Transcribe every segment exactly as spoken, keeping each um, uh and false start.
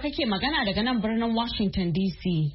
Amurka ke magana daga nan birnin Washington D C.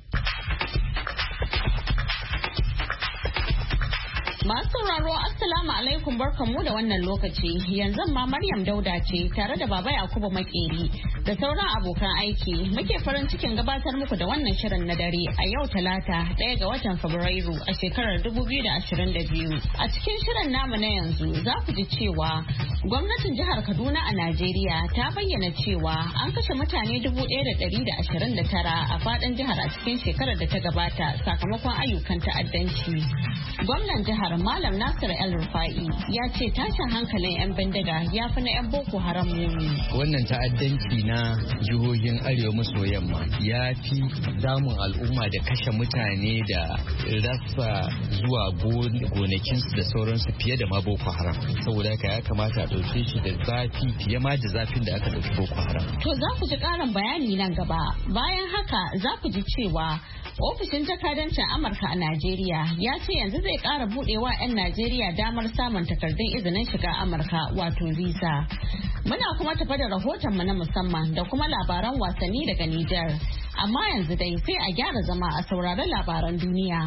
Masu sauraro Assalamu alaikum barkanmu da wannan lokaci. Yanzu ma Maryam Dauda ce tare da Baba Yakubu Makeri da sauran abokan aiki muke farin cikin gabatar muku da wannan shirin na dare a yau Talata ɗaya ga watan Fabrairu a shekarar dubu biyu da ashirin da biyu. A cikin shirin namu na yanzu za ku ji cewa gwamnatin jihar Kaduna a Najeriya ta bayyana cewa an kashe mutane dubu ɗaya da ɗari da ashirin da tara a faɗin jihar a cikin shekarar da ta gabata sakamakon ayyukan ta'addanci. Gwamnan jihar Malam Nasir El Rufa'i ya ce tashin hankalin 'yan bindiga ya fi na 'yan Boko Haram muni. Wannan ta'addanci na jihohin Arewa maso yamma ya fi damun al'umma da kashe mutane da rasa zuwa gonakinsu da sauransu fiye da ma Boko Haram. Saboda haka ya kamata a ɗauke shi da zafi fiye ma da zafin da aka ɗauki Boko Haram. To za ku ji ƙarin bayani nan gaba. Bayan haka za ku ji cewa ofishin jakadancin Amurka a Najeriya ya ce yanzu zai ƙara buɗewa 'yan Najeriya damar samun takardun izinin shiga Amurka wato visa. Muna kuma tafa da rahotonmu na musamman da kuma labaran wasanni daga Nijar. Amma yanzu dai sai a gyara zama a saurari labaran duniya.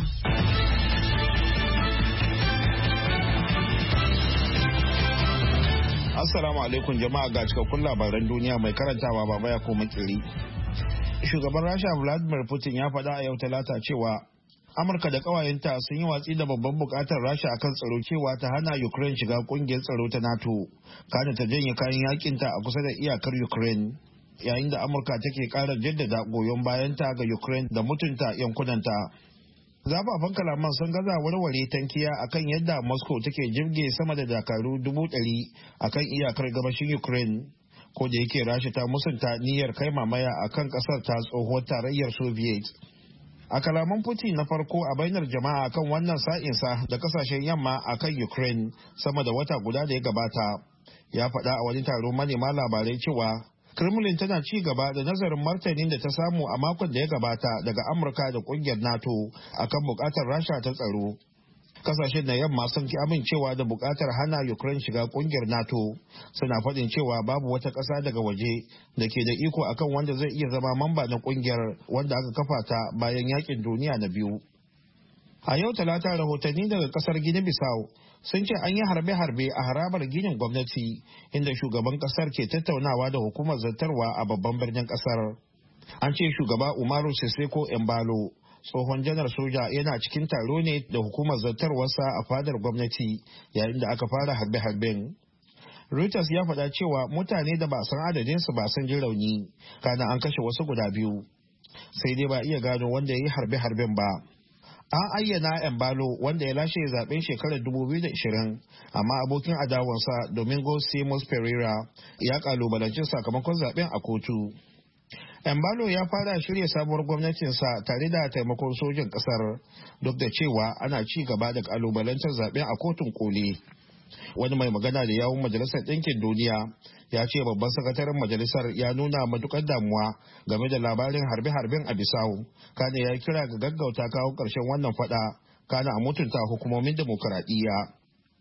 Assalamu alaikum jama'a ga cikakkun labaran duniya mai karantawa Baba Yakubu Makeri. Shugaban Rasha Vladimir Putin ya faɗa a yau Talata cewa Amurka da ƙawayenta sun yi watsi da babban buƙatar Rasha akan tsaro cewa ta hana Ukraine shiga ƙungiyar tsaro ta NATO, kada ta janye kayan yakinta a kusa da iyakar Ukraine, yayin da Amurka take ƙara jaddada goyon bayanta ga Ukraine da mutunta yankunanta. Zafafan kalaman sun gaza warware tankiya akan yadda Moscow take jirge sama da dakaru dubu ɗari akan iyakar gabashin Ukraine. Ko da yake Rasha ta musunta niyyar kai mamaya akan kasar ta tsohuwar tarayyar Soviet. A kalaman Putin na farko a bainar jama'a kan wannan sa'insa da kasashen yamma akan Ukraine sama da wata guda da ya gabata, ya faɗa a wani taron manema labarai cewa Kremlin tana ci gaba da nazarin martanin da ta samu a makon da ya gabata daga Amurka da kungiyar NATO akan bukatar Rasha ta tsaro. Kasashen na yamma sun ki amincewa da bukatar hana Ukraine shiga kungiyar NATO, suna faɗin cewa babu wata ƙasa daga waje da ke da iko akan wanda zai iya zama mamba na kungiyar wanda aka kafa ta bayan yakin duniya na biyu. A yau Talata rahotanni daga kasar Guinea Bissau sun ce an yi harbe-harbe a harabar ginin gwamnati inda shugaban kasar ke tattaunawa da hukumar zartarwa a babban birnin kasar. An ce shugaba Umaru Sissoco Embalo, tsohon janar soja, yana cikin taro ne da hukumar zartarwarsa a fadar gwamnati yayin da aka fara harbe-harben. Reuters ya faɗa cewa mutane da ba san adadinsu ba sun ji rauni, kana an kashe wasu guda biyu. Sai dai ba iya gano wanda ya yi harbe-harben ba. An ayyana Embalo wanda ya lashe zaben shekarar dubu biyu da ashirin, amma abokin adawansa Domingo Simões Pereira ya kalubalanci sakamakon zaben a kotu. Embalo ya fara shirya sabuwar gwamnatinsa tare da taimakon sojin kasar, duk da cewa ana ci gaba da kalubalantar zaben a kotun koli. Wani mai magana da yawun Majalisar Ɗinkin Duniya ya ce babban sakataren majalisar ya nuna matukar damuwa game da labarin harbe-harben a Bissau, kana ya kira ga gaggauta kawo ƙarshen wannan fada, kana a mutunta hukumomin demokuraɗiyya.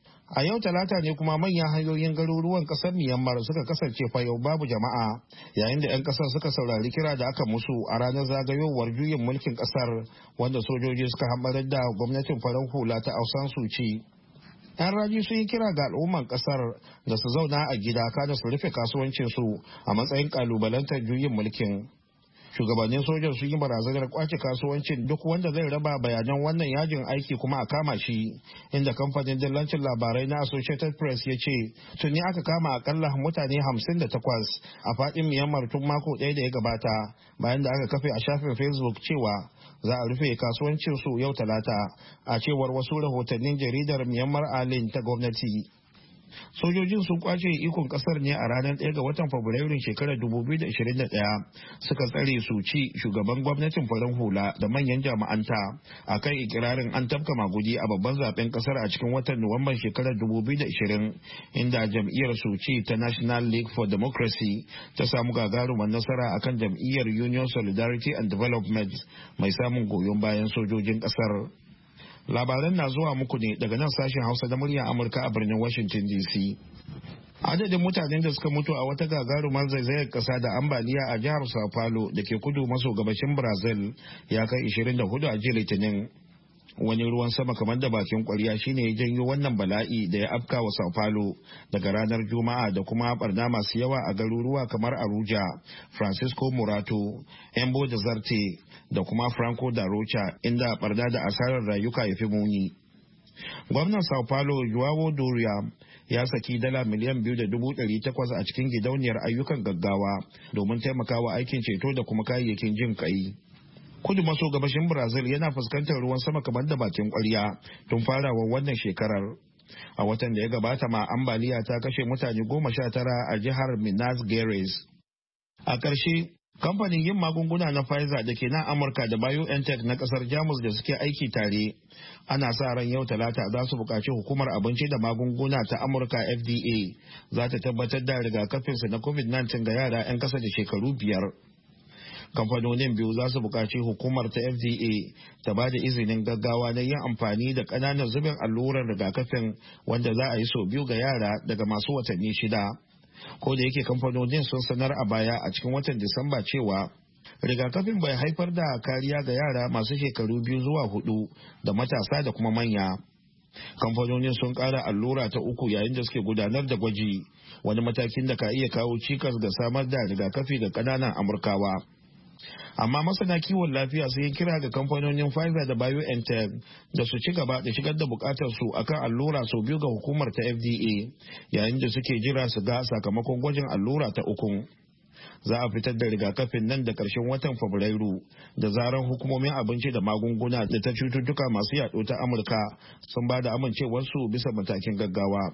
A yau Talata ne kuma manyan hanyoyin garuruwan ƙasar Myanmar suka kasance fayau babu jama'a, yayin da 'yan ƙasar suka saurari kira da aka musu a ranar zagayowar juyin mulkin ƙasar wanda sojoji suka hambarar da gwamnatin farar hula ta Aung San Suu Kyi. 'Yan raji sun yi kira ga al'umman kasar da su zauna a gida kada su rufe kasuwancinsu a matsayin kalubalantar juyin mulkin. Shugabannin sojan sun yi barazanar kwace kasuwancin duk wanda zai raba bayanan wannan yajin aiki kuma a kama shi, inda kamfanin dillancin labarai na Associated Press ya ce tuni aka kama akalla mutane hamsin da takwas a faɗin Myanmar tun mako ɗaya da ya gabata, bayan da aka kafe a shafin Facebook cewa za a rufe kasuwancin su yau Talata, a cewar wasu rahotannin jaridar Myanmar Alin ta gwamnati. Sojojin sun kwace ikon kasar ne a ranar ɗaya ga watan Fabrairun shekarar dubu biyu da ashirin da ɗaya, suka tsare Suu Kyi, shugaban gwamnatin farin hula, da manyan jami'anta a kan ikirarin an tafka magudi a babban zaben kasar a cikin watan Nuwamban shekarar dubu biyu da ashirin, inda jam'iyyar Suu Kyi ta National League for Democracy ta samu gagarumar nasara akan jam'iyyar Union Solidarity and Development mai samun goyon bayan sojojin kasar. Labaran na zuwa muku ne daga nan sashen Hausa da muryar Amurka a birnin Washington D C. Adadin mutanen da suka mutu a wata gagarumar zaizayar kasa da ambaliya a jihar Sao Paulo da ke kudu maso gabashin Brazil ya kai ishirin da hudu a jiya Litinin. Wani ruwan sama kamar da bakin kwarya shine ya janyo wannan bala'i da ya afka wa Sao Paulo daga ranar Juma'a da kuma barna masu yawa a garuruwa kamar Aruja, Francisco Morato, Embo da Zarte da kuma Franco da Rocha, inda barna da asarar rayuka ya fi muni. Gwamnan Sao Paulo João Doria ya saki dala miliyan biyu da dubu ɗari takwas a cikin gidauniyar ayyukan gaggawa domin taimakawa aikin ceto da kuma kayayyakin jin kai. Kudu maso gabashin Brazil yana fuskantar ruwan sama kamar da bakin kwarya tun farawar wannan shekarar. A watan da ya gabata ma ambaliya ta kashe mutane goma sha tara a jihar Minas Gerais. A ƙarshe, kamfanin yin magunguna na Pfizer da ke nan Amurka da BioNTech na kasar Jamus da suke aiki tare, ana sa ran yau talata za su buƙaci hukumar abinci da magunguna ta Amurka F D A za ta tabbatar da rigakafinsu na covid nineteen ga yara 'yan ƙasa da shekaru biyar. Kamfanonin biyu za su buƙaci hukumar ta F D A ta ba da izinin gaggawa na yin amfani da ƙananan zubin allurar rigakafin wanda za a yi sau biyu ga yara daga masu watanni shida. Ko da yake kamfanonin sun sanar a baya a cikin watan Disamba cewa rigakafin bai haifar da kariya ga yara masu shekaru biyu zuwa hudu da matasa da kuma manya. Kamfanonin sun ƙara allura ta uku yayin da suke gudanar da gwaji, wani matakin da ka iya kawo cikas ga samar da rigakafi ga ƙananan Amurkawa. Amma masana kiwon lafiya sun yi kira ga kamfanonin Pfizer da BioNTech da su ci gaba da shigar da bukatar su akan allura sau biyu ga hukumar ta F D A yayin da suke jira su ga sakamakon gwajin allura ta uku. Za a fitar da rigakafin nan da ƙarshen watan Fabrairu da zaran hukumomin abinci da magunguna da ta cututtuka masu yaɗo ta Amurka sun ba da amincewarsu bisa matakin gaggawa.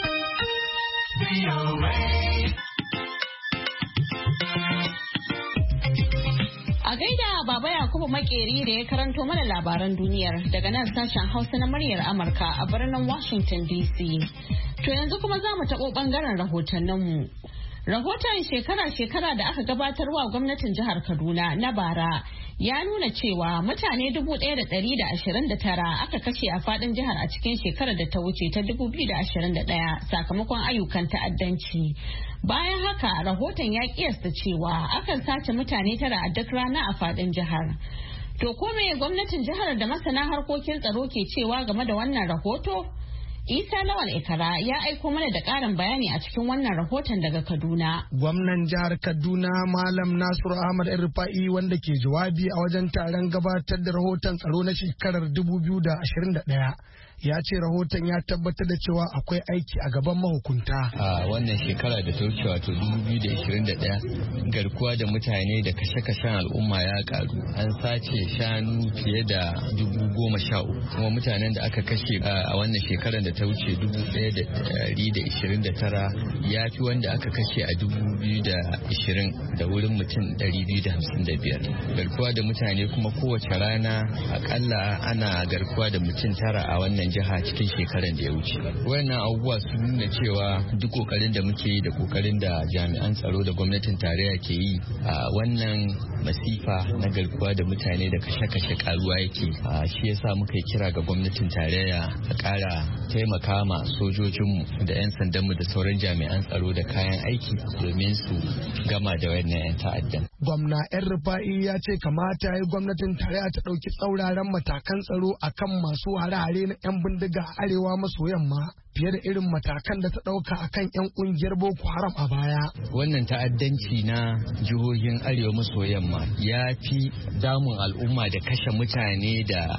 A gaida Baba Yakubu Makeri da ya karanto mana labaran duniyar daga nan sashen Hausa na muryar Amurka a birnin Washington D C. To yanzu kuma za mu taɓo ɓangaren rahotanninmu. Rahoton shekara-shekara da aka gabatarwa gwamnatin jihar Kaduna na bara ya nuna cewa mutane dubu ɗaya da ɗari da ashirin da tara aka kashe a faɗin jihar a cikin shekarar da ta wuce ta dubu biyu da ashirin da ɗaya sakamakon ayyukan ta'addanci. Bayan haka rahoton ya kiyasta cewa akan sace mutane tara a duk rana a faɗin jihar. To ko me gwamnatin jihar da masana harkokin tsaro ke cewa game da wannan rahoto? Isa Lawal Ikara ya aiko mana da ƙarin bayani a cikin wannan rahoton daga Kaduna. Gwamnan jihar Kaduna Malam Nasiru Ahmad Rufa'i wanda ke jawabi a wajen taron gabatar da rahoton tsaro na shekarar dubu biyu da ashirin da ɗaya. Ya ce rahoton ya tabbatar da cewa akwai aiki a gaban mahukunta. A wannan shekara da ta wuce wato dubu biyu da ashirin da ɗaya garkuwa da mutane da kashe-kashen al'umma ya karu. An sace shanu fiye da dubu goma sha uku kuma mutanen da aka kashe a wannan shekarar da ta wuce dubu ɗaya da ɗari da ashirin da tara ya fi wanda aka kashe a dubu biyu da ashirin da wurin mutum ɗari biyu da hamsin da biyar. Garkuwa da mutane kuma kowace rana akalla ana garkuwa da mutum tara a wannan jiha cikin shekaran da ya wuce. Wannan abubuwa sun nuna cewa duk kokarin da muke yi da kokarin da jami'an tsaro da gwamnatin tarayya ke yi a wannan masifa na garkuwa da mutane da kashe-kashe karuwa yake. Shi yasa muka yi kira ga gwamnatin tarayya a kara taimaka ma sojojinmu da 'yan sandanmu da sauran jami'an tsaro da kayan aiki domin su gama da wannan 'yan ta'addan. Gwamna 'yan Rufa'i ya ce kamata ya yi gwamnatin tarayya ta ɗauki tsauraran matakan tsaro akan masu hare-hare na 'yan bindiga a arewa maso yamma fiye da irin matakan da ta ɗauka akan 'yan ƙungiyar Boko Haram a baya. Wannan ta'addanci na jihohin arewa maso yamma ya fi damun al'umma da kashe mutane da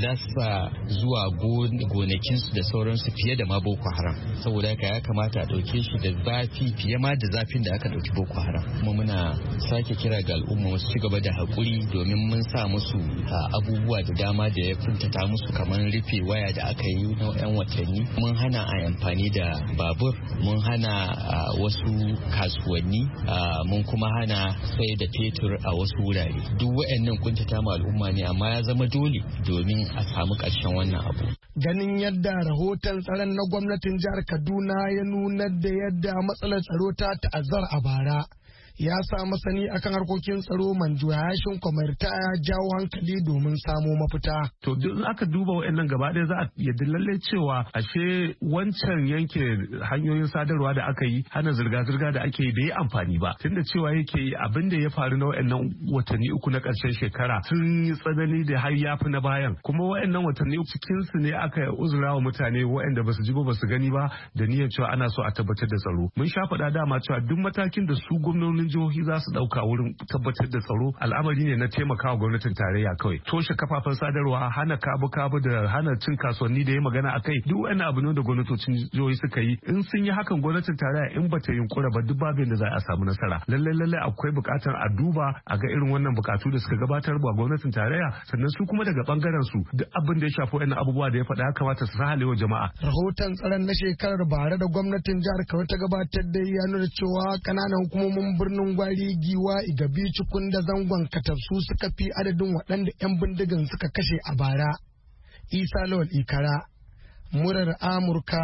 rasa zuwa gonakinsu da sauransu fiye da ma Boko Haram. Saboda haka ya kamata a ɗauke shi da zafi fiye ma da zafin da aka ɗauki Boko Haram. Kuma muna sake kira ga al'umma su ci gaba da haƙuri domin mun sa musu abubuwa da dama da ya kuntata musu kamar rufe waya da aka yi na 'yan watanni. Mun hana a amfani da babur, mun hana wasu kasuwanni, mun kuma hana sai da fetur a wasu wurare. Duk waɗannan kuntata ma al'umma ne amma ya zama dole domin a samu ƙarshen wannan abu. Ganin yadda rahoton tsaron na gwamnatin jihar Kaduna ya nuna da yadda matsalar tsaro ta ta'azzara a bara. ya sa masani akan harkokin tsaro Manjo Yashin Kwamarta ya jawo hankali domin samo mafita. To duk aka duba wa'annan gaba ɗaya za a yadda lalle cewa ashe wancan yanke hanyoyin sadarwa da aka yi hana zirga-zirga da ake yi bai yi amfani ba. Tunda cewa yake abin da ya faru na wa'annan watanni uku na ƙarshen shekara sun yi tsanani da har yafi na bayan. Kuma wa'annan watanni cikin su ne aka uzura wa mutane wa'anda basu ji ba basu gani ba da niyyar cewa ana so a tabbatar da tsaro. Mun sha faɗa dama cewa duk matakin da su gwamnonin jihohi za su ɗauka wurin tabbatar da tsaro al'amari ne na taimakawa gwamnatin tarayya kawai. Toshe kafafen sadarwa, hana kabu-kabu da hana cin kasuwanni da ya magana akai duk wani abu ne da gwamnatocin jihohi suka yi. In sun yi hakan gwamnatin tarayya in bata yunkura ba duk babin da za a samu nasara. Lallai lallai akwai buƙatar a duba a ga irin wannan buƙatu da suka gabatar ba gwamnatin tarayya sannan su kuma daga bangaren su duk abin da ya shafi wannan abubuwa da ya faɗa ya kamata su sahale wa jama'a. Rahoton tsaron na shekarar bara da gwamnatin jihar Kano ta gabatar da ya nuna cewa kananan hukumomin birnin Gwari, Giwa, Igabi, Cikun da zangon Katabsu suka fi adadin waɗanda 'yan bindigan suka kashe a bara. Isa Lawal Ikara, murar Amurka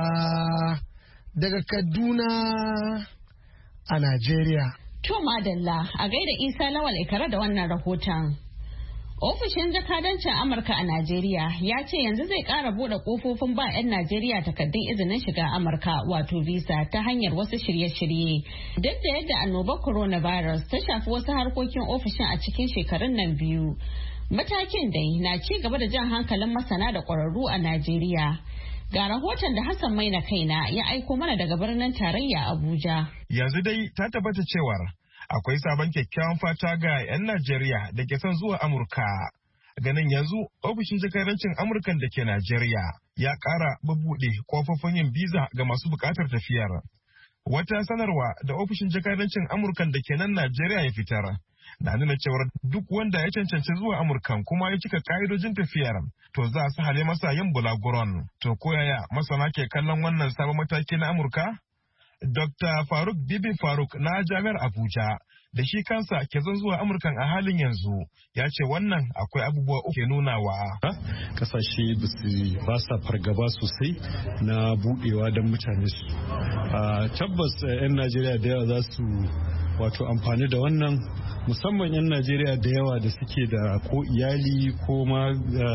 daga Kaduna a Najeriya. To madalla a gaida Isa Lawal Ikara da wannan rahoton. Ofishin jakadancin Amurka a Najeriya ya ce yanzu zai ƙara buɗe ƙofofin ba 'yan Najeriya takardun izinin shiga Amurka wato visa ta hanyar wasu shirye-shirye. Duk da yadda annobar coronavirus ta shafi wasu harkokin ofishin a cikin shekarun nan biyu. Matakin dai na ci gaba da jan hankalin masana da ƙwararru a Najeriya. Ga rahoton da Hassan Maina Kaina ya aiko mana daga birnin tarayya Abuja. Yanzu dai ta tabbata cewar akwai sabon kyakkyawan fata ga 'yan Najeriya da ke son zuwa Amurka. Ganin yanzu ofishin jakadancin Amurkan da ke Najeriya ya ƙara bubuɗe kofofin yin biza ga masu buƙatar tafiyar. Wata sanarwa da ofishin jakadancin Amurkan da ke nan Najeriya ya fitar na nuna cewar duk wanda ya cancanci zuwa Amurkan kuma ya cika ka'idojin tafiyar to za su hale masa yin bulaguron. To koyaya masana ke kallon wannan sabon mataki na Amurka? Dokta Faruk Bibi Faruk na Jami'ar Abuja da shi kansa ke zan zuwa Amurkan a halin yanzu ya ce wannan akwai abubuwa uku ke nunawa. Kasashe ba sa fargaba sosai na budewa don mutane su. Tabbas 'yan Najeriya da yawa za su wato amfani da wannan musamman 'yan Najeriya da yawa da suke da ko iyali ko ma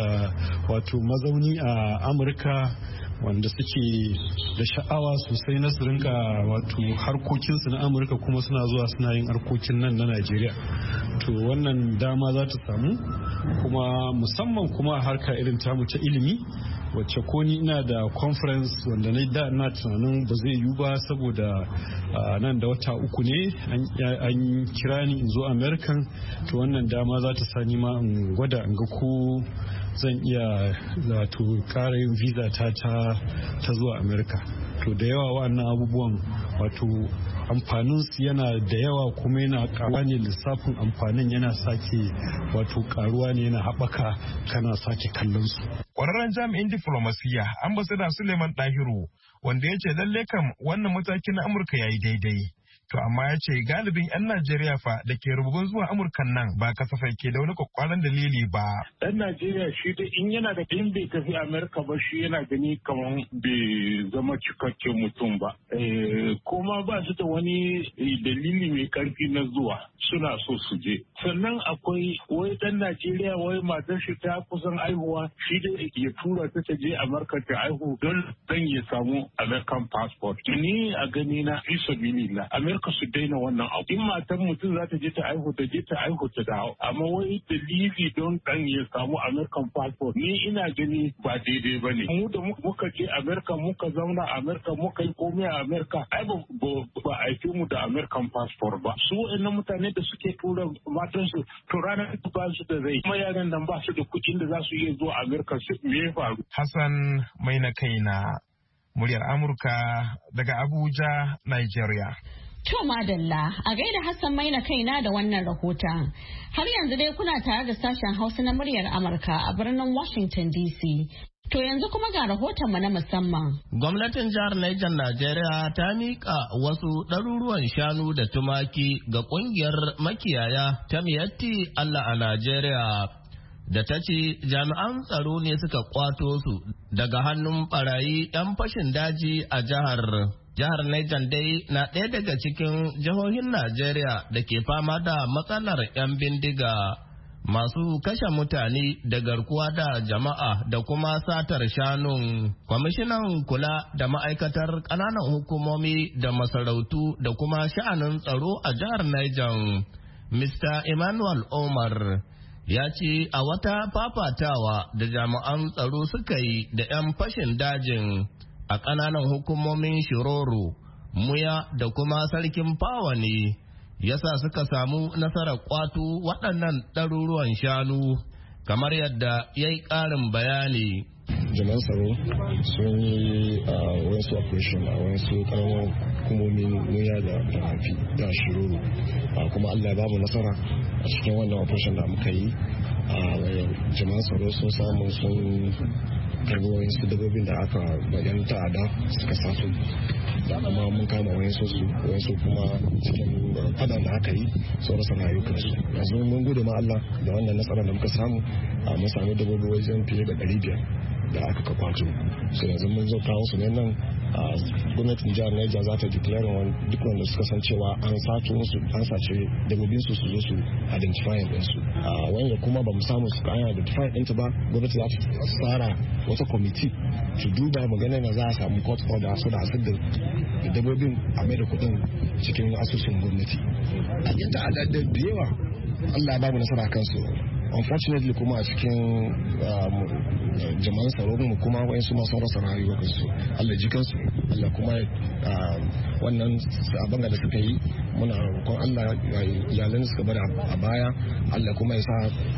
wato mazauni a Amurka wanda suke da sha'awa sosai na su rinka wato harkokinsu na Amurka kuma suna zuwa suna yin harkokin nan na Najeriya. To wannan dama za ta samu kuma musamman kuma a harka irin tamu ta ilimi wacce ko ni ina da conference wanda na da na tunanin ba zai yiwu ba saboda nan da wata uku ne an kira ni in zo American. To wannan dama za ta sani ma in gwada in ga ko zan iya wato ƙara yin visa ta ta zuwa America. To da yawa wa'annan abubuwan wato amfanin su yana da yawa kuma yana karuwa ne, lissafin amfanin yana sake wato karuwa ne, yana haɓaka kana sake kallon su. Ƙwararren jami'in diflomasiyya ambassador Suleiman Dahiru wanda ya ce lalle kam wannan mataki na Amurka yayi daidai. To amma ya ce galibin 'yan Najeriya fa da ke rububin zuwa Amurkan nan ba kasafai ke da wani kwakwalan dalili ba. Ɗan Najeriya shi da in yana da in bai tafi Amerika ba shi yana gani kamar bai zama cikakken mutum ba. Kuma ba su da wani dalili mai karfi na zuwa suna so su je. Sannan akwai wai ɗan Najeriya wai matar shi ta kusan aihuwa shi da ya tura ta ta je Amurka ta aihu don dan ya samu American passport. Ni a gani na fi sabilillah Amerika su daina wannan abu. In matan mutum za ta je ta aihu ta je ta aihu ta dawo. Amma wai dalili don dan ya samu American passport ni ina gani ba daidai ba ne. Mu da muka je Amerika muka zauna Amerika muka yi komai a Amerika ai ba ba aike mu da American passport ba. Su wa'annan mutane da suke tura matan su to ranar da ba su da rai. Kuma yaran nan ba su da kuɗin da za su iya zuwa Amerika su me ya faru. Hassan mai na kaina muryar Amurka daga Abuja, Nigeria. To madalla a gaida Hassan Maina kaina da wannan rahoton. Har yanzu dai kuna tare da sashen Hausa na muryar Amurka a birnin Washington D C. To yanzu kuma ga rahotonmu na musamman. Gwamnatin jihar Niger Najeriya ta miƙa wasu ɗaruruwan shanu da tumaki ga ƙungiyar makiyaya ta Miyatti Allah a Najeriya. Da ta ce jami'an tsaro ne suka kwato su daga hannun barayi 'yan fashin daji a jihar. Jihar Niger dai na ɗaya daga cikin jihohin Najeriya da ke fama da matsalar 'yan bindiga masu kashe mutane da garkuwa da jama'a da kuma satar shanun. Kwamishinan kula da ma'aikatar ƙananan hukumomi da masarautu da kuma sha'anin tsaro a jihar Niger, Mister Emmanuel Omar, ya ce a wata fafatawa da jami'an tsaro suka yi da 'yan fashin dajin a ƙananan hukumomin Shiroro, Muya da kuma Sarkin Fawa ne yasa suka samu nasarar kwato waɗannan ɗaruruwan shanu, kamar yadda ya yi ƙarin bayani. Jami'an tsaro sun yi a wasu operation a wasu ƙaramin hukumomin Muya da Rafi da Shiroro, kuma Allah ya bamu nasara a cikin wannan operation da muka yi. Jami'an tsaro sun samu sun karbi wayansu dabbobin da aka bayan ta'ada suka sato, da kuma mun kama wayansu su wayansu kuma cikin fadan da aka yi sun rasa rayukansu. Yanzu mun gode ma Allah da wannan nasara da muka samu, mun samu dabbobi wajen fiye da ɗari biyar da aka kakwato. So yanzu mun zo kawo su ne nan, gwamnatin jihar Niger za ta declare duk wanda suka san cewa an sato musu an sace dabbobin su su zo su identify din su. Wanda kuma ba mu samu su kayan identify din ta ba, gwamnati za ta tsara wata committee su duba magana na za a samu court order so da a da dabbobin a mai da kudin cikin asusun gwamnati. A yadda a da yawa Allah ya ba mu nasara kansu. Unfortunately kuma a cikin jama'an tsaro mu kuma wayansu masu rasa rayuwarsu, Allah ji kansu, Allah kuma wannan abin da suka yi muna roƙon Allah iyalan suka bari a baya, Allah kuma ya sa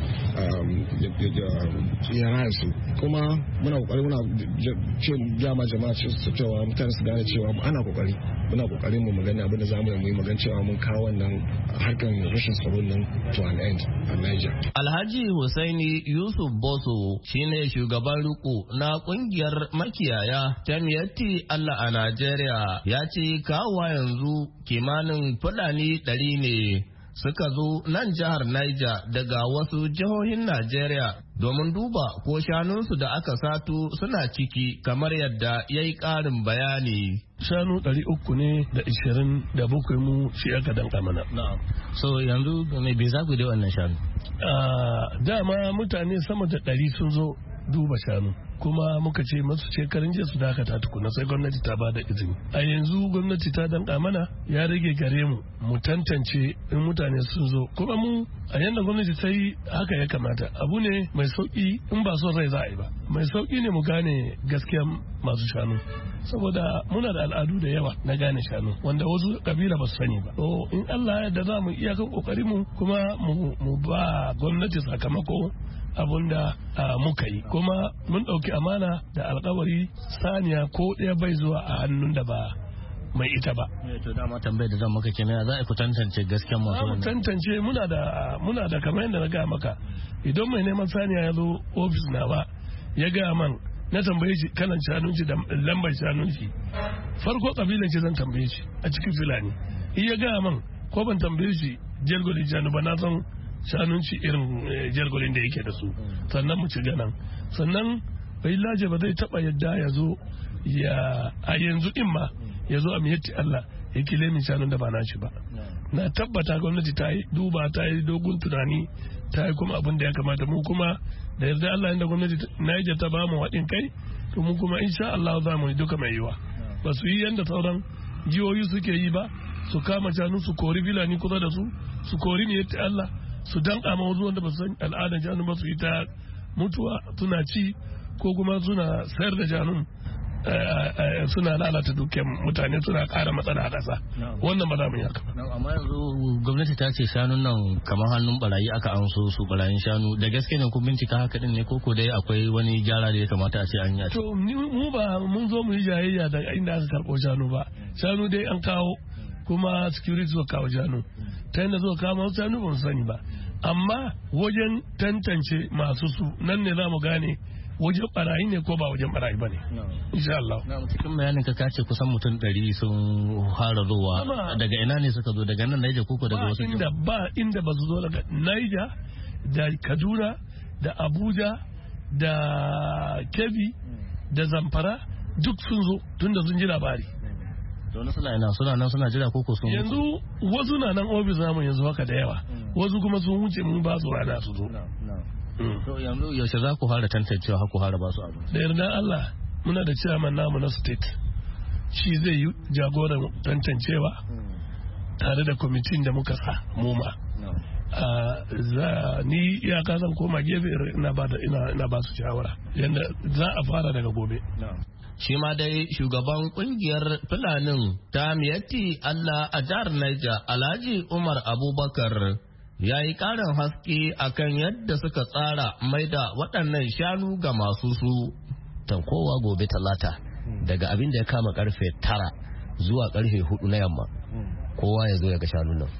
ya raya su. Kuma muna kokari muna ce jama jama'a cewa mutane su gane cewa ana kokari muna kokarin mu magana abin da zamu yi magana cewa mun kawo wannan harkan rashin tsaro nan to an end a Niger. Alhaji Hussaini Yusuf Boso shine shugaban riko na kungiyar makiyaya ta Miyatti Allah a Najeriya, ya ce kawowa yanzu kimanin Fulani ɗari ne suka zo nan jihar Niger daga wasu jihohin Najeriya domin duba ko shanunsu da aka sato suna ciki, kamar yadda ya yi ƙarin bayani. Shanu ɗari uku ne da ishirin da bakwai mu shi aka danka mana. So yanzu mai bai za ku da wannan shanu? Dama mutane sama da ɗari sun zo duba shanu, kuma muka ce masu shekarun jiya su dakata tukuna sai gwamnati ta bada izini. A yanzu gwamnati ta danka mana, ya rage gare mu mu tantance in mutane sun zo, kuma mu a yanda gwamnati ta yi haka ya kamata. Abu ne mai sauki in ba son rai za a yi ba, mai sauki ne mu gane gaskiyan masu shanu, saboda muna da al'adu da yawa na gane shanu wanda wasu kabila ba su sani ba. To in Allah ya yarda za mu iyakan kokarin mu kuma mu ba gwamnati sakamako abun da muka yi, kuma mun ɗauki amana da alkawari saniya ko ɗaya bai zuwa a hannun da ba mai ita ba. To dama tambayar da zan maka kenan, za a ku tantance gaskiyan masu wannan? Tantance muna da muna da kamar yadda na gaya maka, idan mai neman saniya ya zo ofis na ba ya gaya man, na tambaye shi kalan shanun shi da lambar shanun shi, farko kabilan shi zan tambaye shi a cikin Fulani. In ya gaya man ko ban tambaye shi jergolin shanu ba, na san shanun shi irin jergolin da yake da su, sannan mu ci ganan. Sannan bai laje ba zai taba yadda ya zo ya a yanzu din ma ya zo a Miyatti Allah ya kile min shanun da ba na shi ba. Na tabbata gwamnati ta yi duba, ta yi dogon tunani, ta yi kuma abin da ya kamata. Mu kuma da yarda Allah inda gwamnati Niger ta ba mu haɗin kai, to mu kuma insha Allah za mu yi duka mai yiwa. Ba su yi yanda sauran jihohi suke yi ba, su kama shanu su kori Fulani kusa da su, su kori Miyatti Allah, su danka ma wasu wanda ba su san al'adar shanu ba, su yi ta mutuwa suna ci ko kuma suna sayar da shanun suna lalata dukiyar mutane, suna kara matsala a ƙasa. Wannan ba za mu yi haka ba. Amma yanzu gwamnati ta ce shanun nan kamar hannun barayi aka amso su, barayin shanu da gaske ne kun bincika haka din ne, koko dai akwai wani gyara da ya kamata a ce an yi? To mu ba mun zo mu yi jayayya da inda aka karɓo shanu ba. Shanu dai an kawo, kuma security suka kawo shanu, ta yadda suka kawo shanu ba mu sani ba, amma wajen tantance masu su nan ne za mu gane wajen barayi ne ko ba wajen barayi ba ne. Insha Allah. Cikin bayanin ka kace kusan mutum ɗari sun fara zuwa, daga ina ne suka zo? Daga nan Niger koko daga wasu inda ba inda ba su zo daga Niger da Kaduna da Abuja da Kebbi da Zamfara duk sun zo tunda sun ji labari. Don suna ina suna nan suna jira koko sun yanzu wasu na nan ofis namu yanzu haka da yawa wasu kuma sun wuce mun ba su rana su zo. To yanzu yaushe za ku fara tantancewa har ku fara ba su abu? Da yardan Allah muna da chairman namu na state shi zai yi jagoran tantancewa tare da kwamitin da muka sa muma. Ni ya kasan koma gefe ina ba su shawara yadda za a fara daga gobe. Shi ma dai shugaban kungiyar Fulanin ta Miyatti Allah a jihar Niger Alhaji Umar Abubakar ya yi ƙarin haske akan yadda suka tsara maida waɗannan shanu ga masu su. Tankowa gobe talata daga abin da ya kama karfe tara zuwa karfe hudu na yamma kowa ya zo ya ga shanun nan.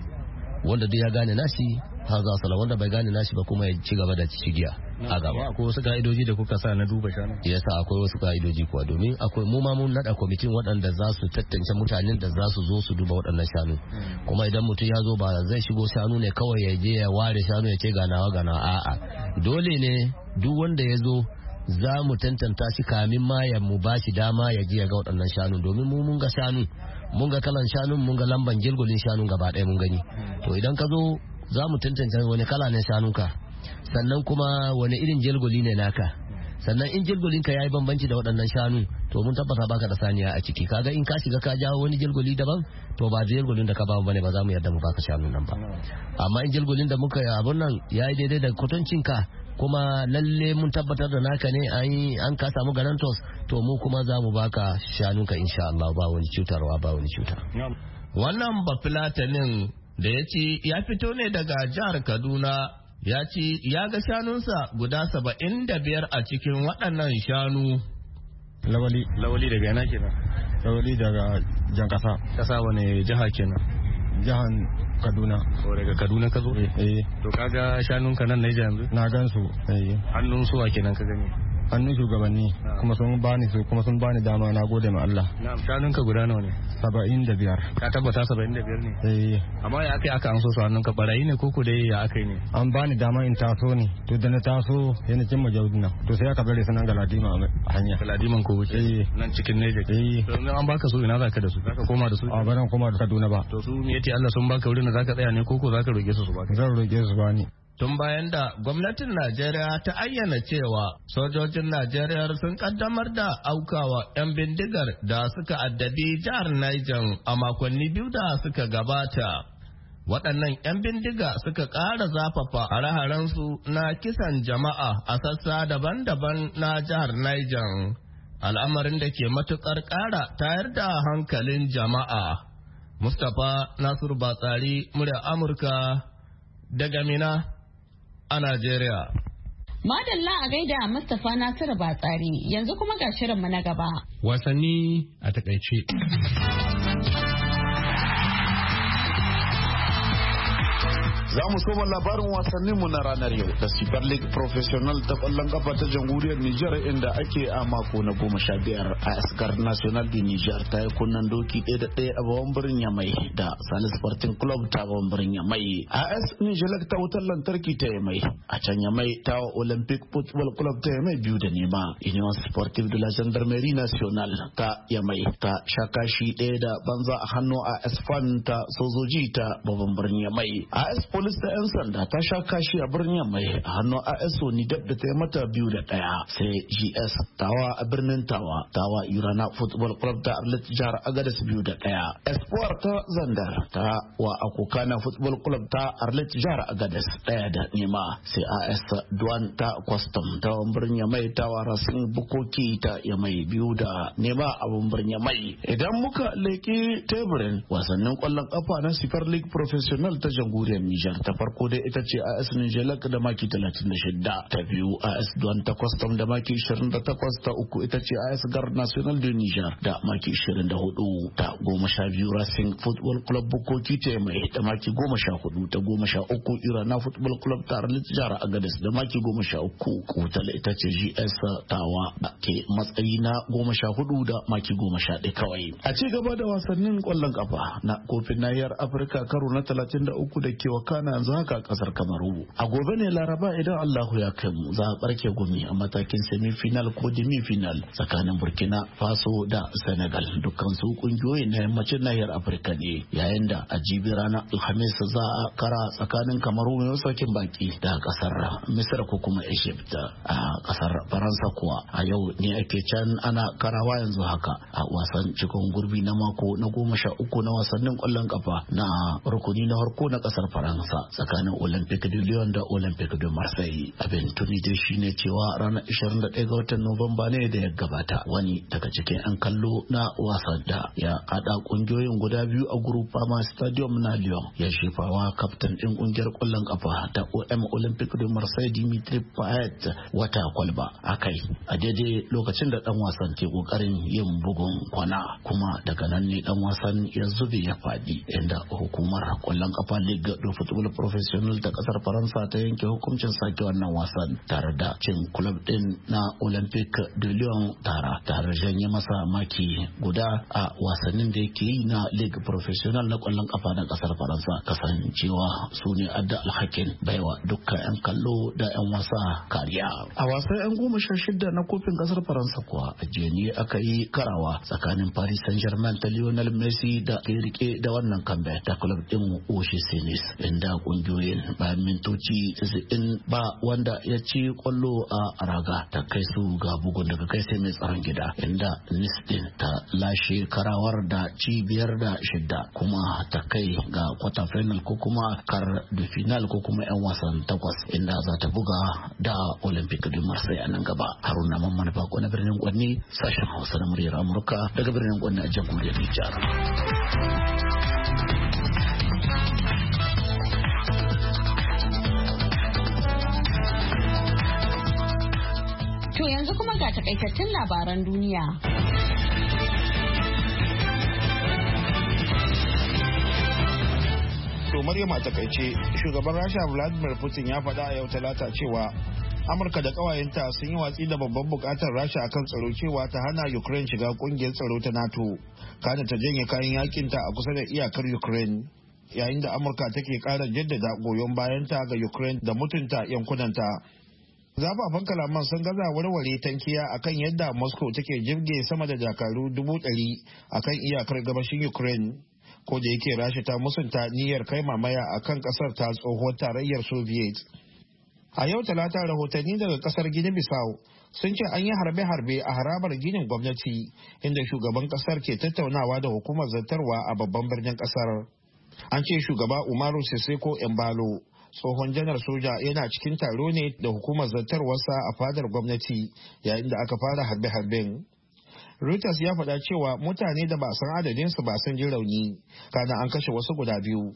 Wanda duk ya gane nashi haza sala wanda bai gane nashi ba kuma ya ci gaba da cigiya a gaba. Akwai wasu ka'idoji da kuka sa na duba shanu? Yasa akwai wasu ka'idoji kuwa domin akwai mu ma mun nada kwamitin waɗanda za su tantance mutanen da za su zo su duba waɗannan shanu. Kuma idan mutum ya zo ba zai shigo shanu ne kawai ya je ya ware shanu ya ce ganawa ganawa a'a dole ne duk wanda ya zo za mu tantanta shi kamin ma ya mu ba shi dama ya je ya ga waɗannan shanu domin mu mun ga shanu mun ga kalan shanun mun ga lamban jirgulin shanun gaba ɗaya mun gani. To idan ka zo za mu tantance wani kala ne shanunka sannan kuma wani irin jirguli ne naka sannan in jirgulinka ya yi bambanci da waɗannan shanu to mun tabbata baka da saniya a ciki kaga in ka shiga ka jawo wani jirguli daban to ba jirgulin da ka ba mu bane ba za mu yarda mu baka shanun nan ba. Amma in jirgulin da muka yi abun nan ya yi daidai da kutuncinka kuma lalle mun tabbatar da naka ne an ka samu garantos to mu kuma za mu baka shanunka insha Allah ba wani cutarwa ba wani cuta. Wannan bafilatanin da ya ci ya fito ne daga jihar Kaduna ya ci ya ga shanunsa guda saba'in da biyar a cikin waɗannan shanu. Lawali. Lawali daga yana kenan? Lawali daga jan kasa. Kasa wani jiha kenan? Jihan Kaduna. O daga Kaduna ka zo? Eh. To kaga shanunka nan na yanzu? Na gan su. Eh. Hannun suwa kenan ka gani? Hannun shugabanni kuma sun bani su kuma sun bani dama na gode ma Allah. Na'am shanunka guda nawa ne? Saba'in da biyar. Ka tabbata saba'in da biyar ne? Eh. Amma ya aka yi aka an so su hannunka barayi ne koko dai ya aka yi ne? An bani dama in taso ne to da na taso yana cin majaudi nan to sai aka bari sanan galadima a hanya. Galadiman ko wuce? Eh. Nan cikin Neja? Eh. To an baka su ina zaka da su? Zaka koma da su? A baran koma da Kaduna ba. To su me yace Allah sun baka wurin da zaka tsaya ne koko zaka roke su su baka? Zan roke su bani. Tun bayan da gwamnatin Najeriya ta ayyana cewa sojojin Najeriya sun kaddamar da aukawa 'yan bindigar da suka addabi jihar Niger a makonni biyu da suka gabata. Waɗannan 'yan bindiga suka ƙara zafafa hare-harensu na kisan jama'a a sassa daban-daban na jihar Niger. Al'amarin da ke matuƙar ƙara tayar da hankalin jama'a. Mustapha Nasiru Batsari, murya Amurka daga Mina a Najeriya. Madalla a gaida Mustapha Nasiru Batsari yanzu kuma ga shirinmu na gaba. Wasanni a takaice. Za mu soma labarin wasannin mu na ranar yau da Super League Professional ta kwallon kafa ta jamhuriyar Nijar inda ake a mako na goma sha biyar a Asgar National di Nijar ta yi kunnan doki ɗaya da ɗaya a babban birnin Yamai da Salis Sporting Club ta babban birnin Yamai. A S Nijelek ta wutar lantarki ta Yamai a can Yamai ta Olympic Football Club ta Yamai biyu da nema. Union Sportive de la Gendarmerie Nationale ta Yamai ta sha kashi ɗaya da banza a hannu a Esfan ta sojoji ta babban birnin Yamai. A S Polis ta 'yan sanda ta sha kashi a birnin mai a hannun A S O Nidab da ta yi mata biyu da ɗaya sai G S Tawa a birnin Tawa Tawa Urana Football Club ta Arlit jihar Agadez biyu da ɗaya. Espoir ta Zandar ta wa Akokana Football Club ta Arlit jihar Agadez ɗaya da nema sai A S Duan ta Custom ta birnin Yamai ta wa Racing Bukoki ta Yamai biyu da nema a birnin Yamai. Idan muka leki teburin wasannin kwallon kafa na Super League Professional ta jamhuriyar Nijar ta farko dai ita ce A S Nijelak da maki talatin da shida, ta biyu A S Duan ta Custom da maki ishirin da takwas, ta uku ita ce A S Garde National de Niger da maki ishirin da hudu, ta goma sha biyu Racing Football Club Bukoki ta mai da maki goma sha hudu, ta goma sha uku Irana Football Club ta Arlit jihar Agadez da maki goma sha uku, kutal ita ce G S Tawa da ke matsayi na goma sha hudu da maki goma sha ɗaya kawai. A ci gaba da wasannin kwallon kafa na kofin nahiyar Afirka karo na talatin da uku da ke wakana wakana yanzu haka a kasar Kamaru. A gobe ne Laraba idan Allahu ya kai mu za a barke gumi a matakin semi-final ko demi-final tsakanin Burkina Faso da Senegal, dukkan su kungiyoyi na yammacin nahiyar Afirka ne, yayin da a jibi ranar Alhamis za a kara tsakanin Kamaru mai masaukin baki da kasar Misir ko kuma Egypt. A kasar Faransa kuwa a yau ne ake can ana karawa yanzu haka a wasan cikin gurbi na mako na goma sha uku na wasannin kwallon kafa na rukuni na harko na kasar Faransa tsakanin Olympique de Lyon da Olympique de Marseille. Abin tuni dai shine cewa ranar ishirin da ɗaya ga watan Nuwamba ne da ya gabata wani daga cikin 'yan kallo na wasan da ya hada kungiyoyin guda biyu a Groupama Stadium na Lyon ya shefawa kaftan din kungiyar kwallon kafa ta O M Olympique de Marseille Dimitri Payet wata kwalba akai a daidai lokacin da dan wasan ke kokarin yin bugun kwana, kuma daga nan ne dan wasan ya zube ya fadi, inda hukumar kwallon kafa Ligue de Football Professionnel ta kasar Faransa ta yanke hukuncin sake wannan wasan tare da cin club din na Olympique de Lyon tara tare da janye masa maki guda a wasannin da yake yi na Ligue Professionnel na kwallon kafa na kasar Faransa, kasancewa su ne adda alhakin baiwa dukkan 'yan kallo da 'yan wasa kariya. A wasan 'yan goma sha shida na kofin kasar Faransa kuwa a jeni aka yi karawa tsakanin Paris Saint-Germain ta Lionel Messi da ke rike da wannan kambe ta club din O G C Nice, inda kungiyoyin bayan mintoci tisa'in ba wanda ya ci kwallo a raga ta kai su ga bugun daga kai sai mai tsaron gida, inda Nice din ta lashe karawar da ci biyar da shida kuma ta kai ga quarter final ko kuma kar da final ko kuma 'yan wasan takwas, inda za ta buga da Olympique de Marseille a nan gaba. Haruna Mamman Bako na birnin Kwanni, sashen Hausa na muryar Amurka daga birnin Kwanni a jamhuriyar Nijar. To yanzu kuma ga takaitattun labaran duniya. To Maryam a takaice, shugaban Rasha Vladimir Putin ya faɗa a yau Talata cewa Amurka da ƙawayenta sun yi watsi da babban buƙatar Rasha akan tsaro cewa ta hana Ukraine shiga ƙungiyar tsaro ta NATO, kana ta janye kayan yakinta a kusa da iyakar Ukraine, yayin da Amurka take ƙara jaddada goyon bayanta ga Ukraine da mutunta yankunanta. Zafafan kalaman sun gaza warware tankiya akan yadda Moscow take jirge sama da dakaru dubu ɗari akan iyakar gabashin Ukraine, ko da yake Rasha ta musunta niyyar kai mamaya akan kasar ta tsohuwar tarayyar Soviet. A yau Talata rahotanni daga kasar Guinea-Bissau sun ce an yi harbe-harbe a harabar ginin gwamnati, inda shugaban kasar ke tattaunawa da hukumar zartarwa a babban birnin kasar. An ce shugaba Umaru Siseko Embalo, tsohon janar soja, yana cikin taro ne da hukumar zartarwarsa a fadar gwamnati yayin da aka fara harbe-harben. Reuters ya faɗa cewa mutane da ba a san adadinsu ba sun ji rauni, kana an kashe wasu guda biyu.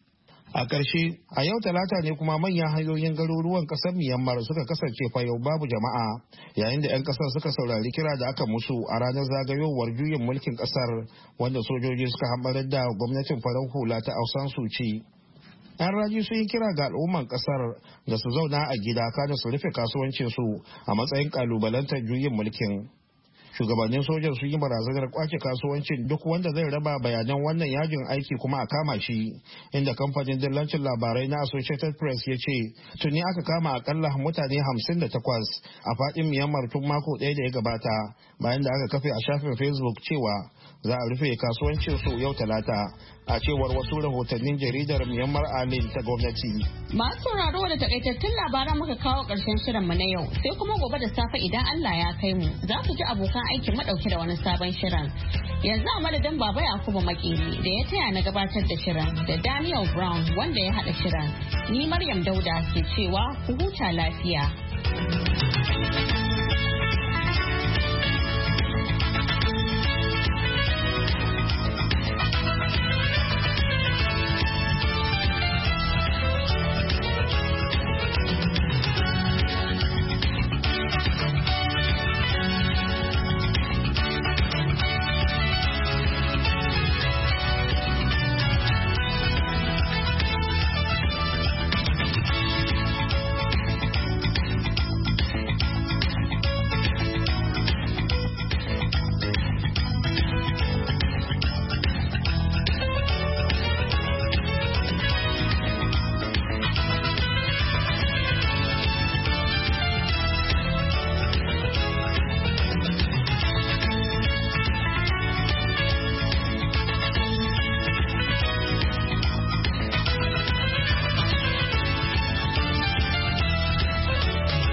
A ƙarshe, a yau Talata ne kuma manyan hanyoyin garuruwan ƙasar Myanmar suka kasance fayau babu jama'a, yayin da 'yan ƙasar suka saurari kira da aka musu a ranar zagayowar juyin mulkin ƙasar, wanda sojoji suka hambarar da gwamnatin farar hula ta Aung San Suu Kyi. 'Yan raji sun yi kira ga al'umman ƙasar da su zauna a gida kada su rufe kasuwancinsu a matsayin ƙalubalantar juyin mulkin. Shugabannin sojan sun yi barazanar kwace kasuwancin duk wanda zai raba bayanan wannan yajin aiki kuma a kama shi, inda kamfanin dillancin labarai na Associated Press ya ce tuni aka kama akalla mutane hamsin da takwas a faɗin Myanmar tun mako ɗaya da ya gabata, bayan da aka kafe a shafin Facebook cewa za a rufe kasuwancin su yau Talata, a cewar wasu rahotannin jaridar Myanmar Alin ta gwamnati. Masu sauraro da takaitattun labaran muka kawo ƙarshen shirinmu na yau, sai kuma gobe da safe idan Allah ya kai mu za ku ji abokan aikin madauke da wani sabon shirin. Yanzu a madadin Baba Yakubu Makeri da ya taya na gabatar da shirin da Daniel Brown wanda ya haɗa shirin. Ni Maryam Dauda ke cewa ku huta lafiya.